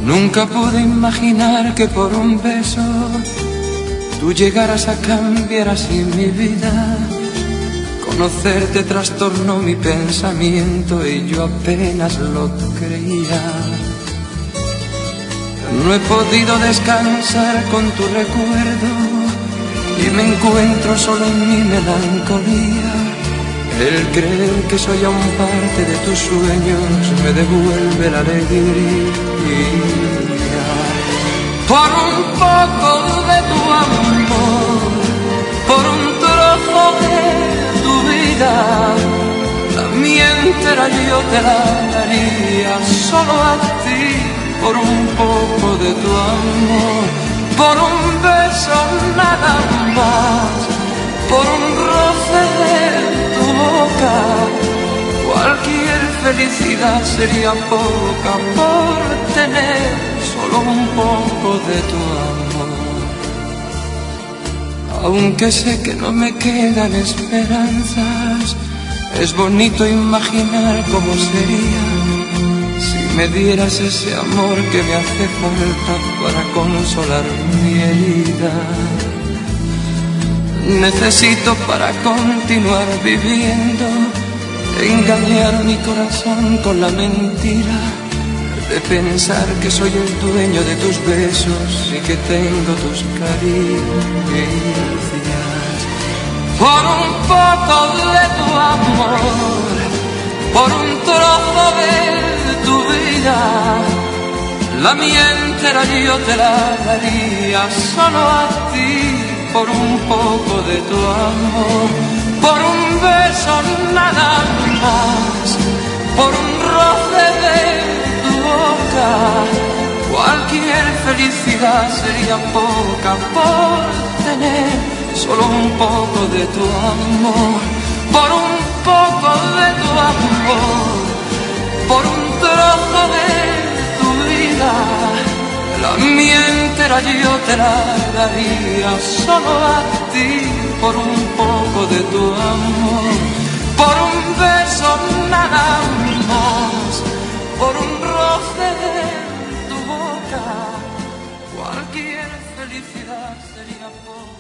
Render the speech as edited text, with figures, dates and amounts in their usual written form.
Nunca pude imaginar que por un beso tú llegaras a cambiar así mi vida. Conocerte trastornó mi pensamiento y yo apenas lo creía. No he podido descansar con tu recuerdo y me encuentro solo en mi melancolía. El creer que soy aún parte de tus sueños me devuelve la alegría. Por un poco de tu amor, por un trozo de tu vida, la mía entera yo te la daría solo a ti. Por un poco de tu amor, por un beso nada más, por un roce de tu boca, cualquier felicidad sería poca por tener solo un poco de tu amor. Aunque sé que no me quedan esperanzas, es bonito imaginar cómo sería si me dieras ese amor que me hace falta para consolar mi herida. Necesito para continuar viviendo engañar mi corazón con la mentira de pensar que soy el dueño de tus besos y que tengo tus caricias. Por un poco de tu amor, por un trozo de tu vida, la mía entera yo te la daría solo a ti. Por un poco de tu amor, por un beso nada más, por un roce de tu boca, cualquier felicidad sería poca por tener solo un poco de tu amor. Por un poco de tu amor, por un trozo de tu vida, la mía entera yo te la daría solo a ti. Por un poco de tu amor, por un beso nada más, por un roce de tu boca, cualquier felicidad sería poca.